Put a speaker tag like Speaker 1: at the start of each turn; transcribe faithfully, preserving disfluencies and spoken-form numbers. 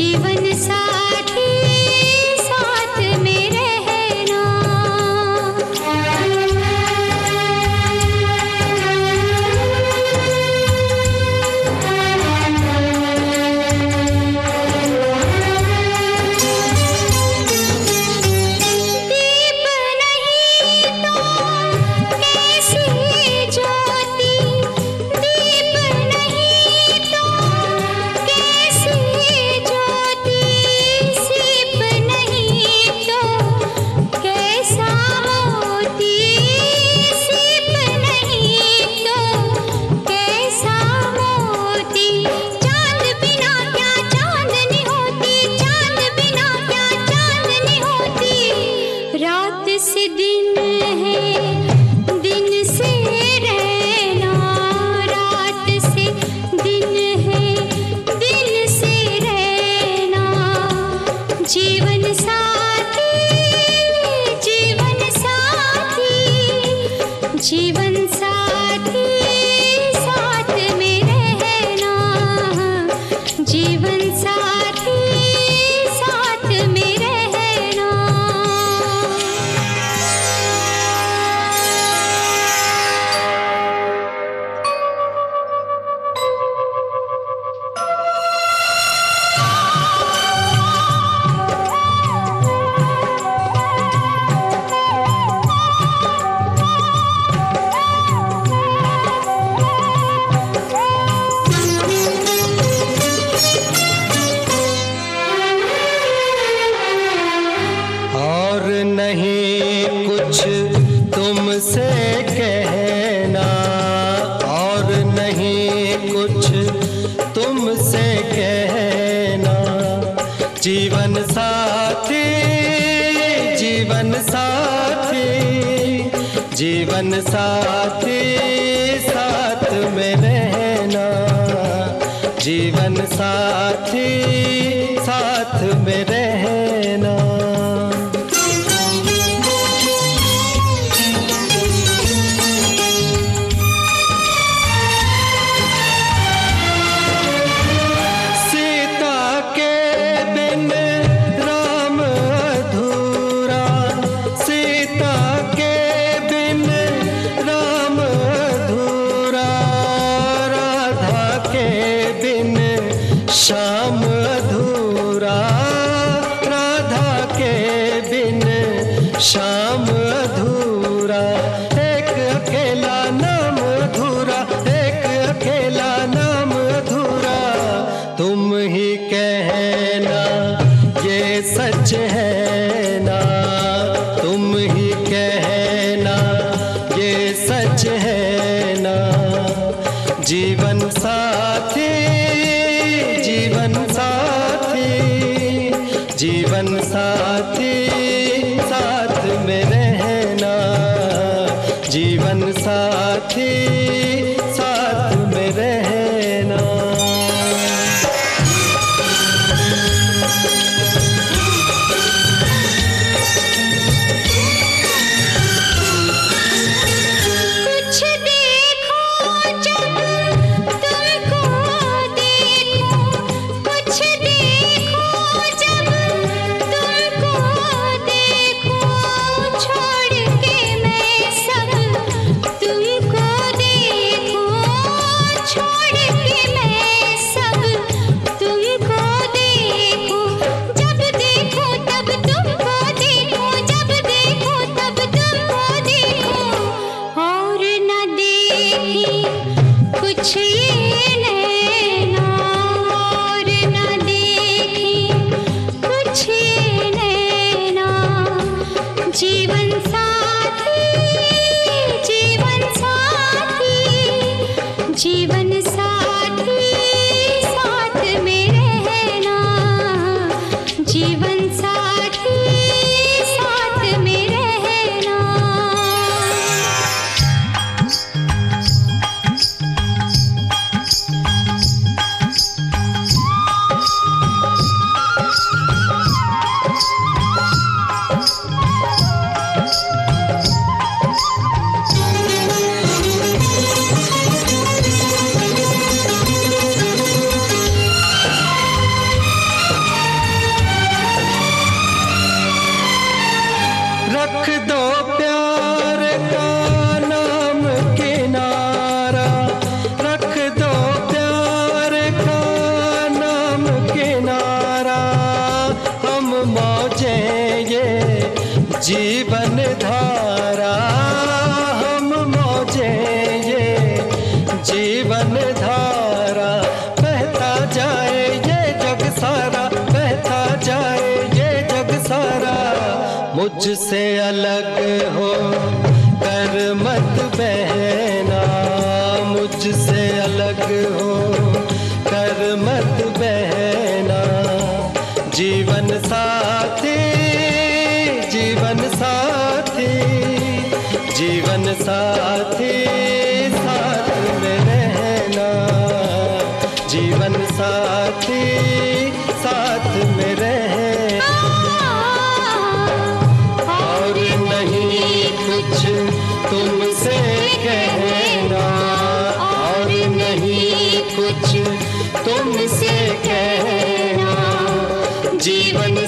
Speaker 1: जीवन साथी साथ में रहना। दीप नहीं तो कैसी ज्योति, दीप नहीं तो कैसी ज्योति, सीप नहीं तो कैसा मोती, सीप नहीं तो कैसा मोती। चांद बिना क्या चांदनी होती, चांद बिना क्या चांदनी होती। रात से दिन है, दिन से रहना, रात से दिन है, दिन से रहना। जीवन साथी जीवन साथी जीवन साथी साथ में रहना। जीवन साथी साथ में रहना।
Speaker 2: और नहीं कुछ तुमसे कहना, और नहीं कुछ तुमसे कहना। जीवन साथी जीवन साथी जीवन साथी साथ में रहना। जीवन साथी साथ में रहना। सीता के बिन राम अधूरा, सीता के बिन राम अधूरा। राधा के बिन श्याम अधूरा, राधा के बिन श्याम अधूरा। एक अकेला नाम अधूरा, एक अकेला नाम अधूरा। तुम ही कहना ये सच है ना, तुम ही कहना ये सच है ना। जीवन साथी जीवन साथी जीवन साथी साथ में रहना। जीवन साथी साथ में रहना।
Speaker 1: कुछ देखो जब तुमको देखो, कुछ देखो जब तुमको देखो। छोड़ के मैं सब तुमको देखो, छोड़ के मैं सब तुमको देखो। जब देखो तब तुमको देखो, जब देखो तब तुमको देखो। और न देखी कुछ ये नैना, और न देखी कुछ ये नैना। जीवन साथी जीवन साथी जीवन साथी साथ में रहना। जीवन साथी साथ में रहना।
Speaker 2: जीवन धारा हम मौजे ये जीवन धारा बहता जाए ये जग सारा बहता जाए ये जग सारा मुझसे अलग हो कर मत बहना मुझसे अलग हो कर मत बहना जीवन साथी जीवन साथी जीवन साथी साथ में रहना जीवन साथी साथ में रहना और नहीं कुछ तुमसे कहना और नहीं कुछ तुमसे कहना जीवन